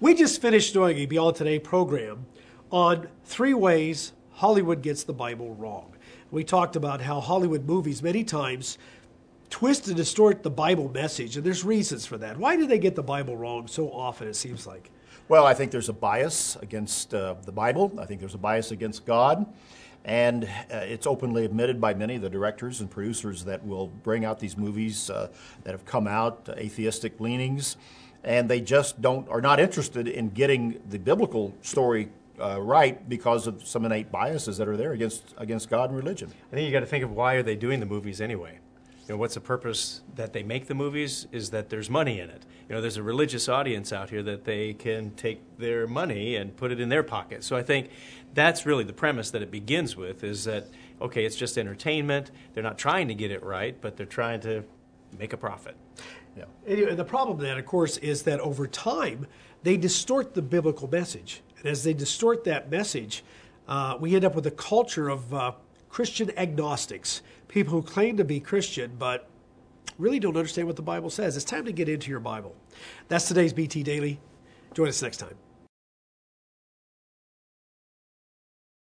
We just finished doing a Beyond Today program on 3 ways Hollywood gets the Bible wrong. We talked about how Hollywood movies many times twist and distort the Bible message, and there's reasons for that. Why do they get the Bible wrong so often, it seems like? Well, I think there's a bias against the Bible. I think there's a bias against God. And it's openly admitted by many of the directors and producers that will bring out these movies that have come out, atheistic leanings, and they just are not interested in getting the biblical story right because of some innate biases that are there against God and religion. I think you got to think of why are they doing the movies anyway? What's the purpose that they make the movies is that there's money in it. There's a religious audience out here that they can take their money and put it in their pocket. So I think that's really the premise that it begins with is that, okay, it's just entertainment. They're not trying to get it right, but they're trying to make a profit. Yeah. And the problem then, of course, is that over time, they distort the biblical message. And as they distort that message, we end up with a culture of Christian agnostics, people who claim to be Christian, but really don't understand what the Bible says. It's time to get into your Bible. That's today's BT Daily. Join us next time.